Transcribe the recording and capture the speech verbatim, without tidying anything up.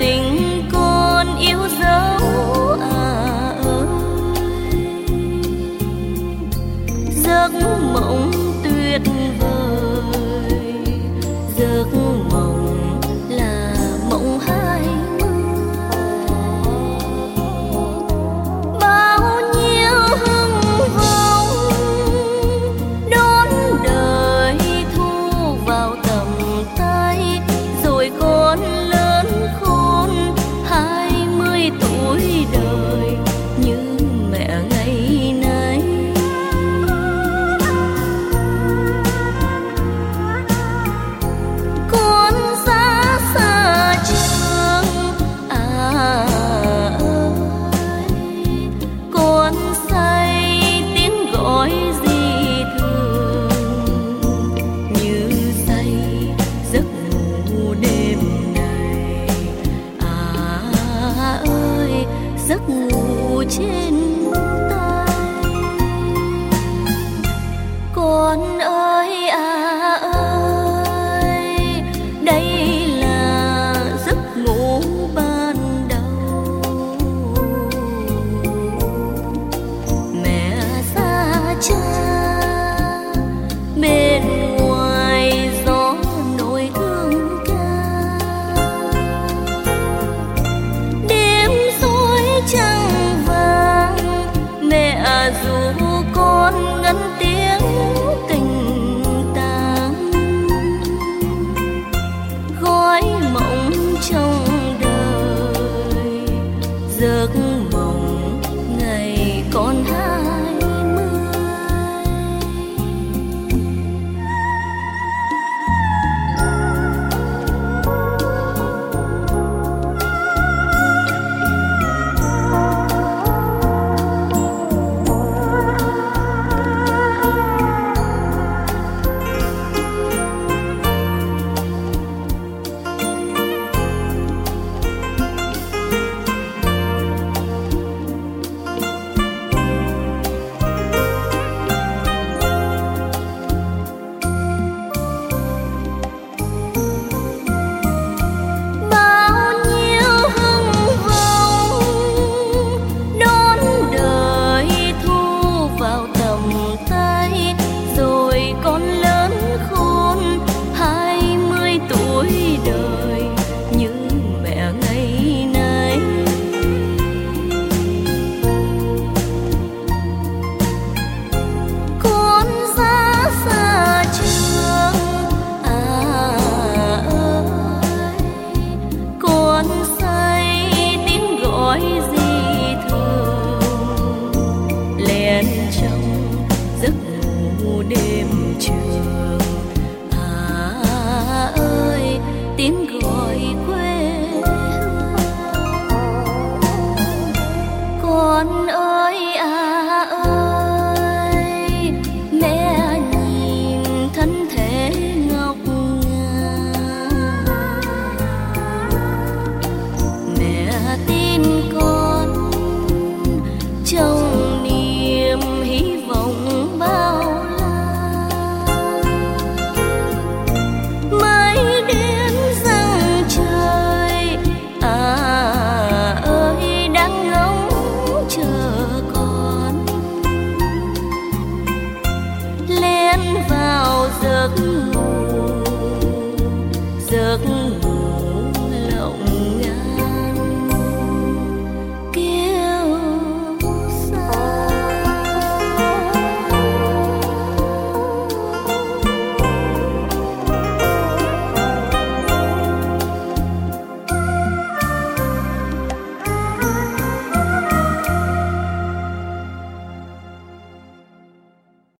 sinh con yêu dấu à ơi. Giấc mộng tuyệt vời, giấc mộng là mộng hai mươi. Bao nhiêu hưng vọng đón đời thu vào tầm tay, rồi con lớn khôn hai mươi tuổi đời như mẹ ngày nay. Con xa xa trường à ơi, con say tiếng gọi gì thường, như say giấc ngủ đêm này à ơi, giấc ngủ trên tay. Con ơi à ơi, đây là giấc ngủ ban đầu. Mẹ xa cha bên ngoài gió nổi thương ca, đêm tối trăng vàng mẹ ru con ngân tiếng tình tang. Gói mộng trong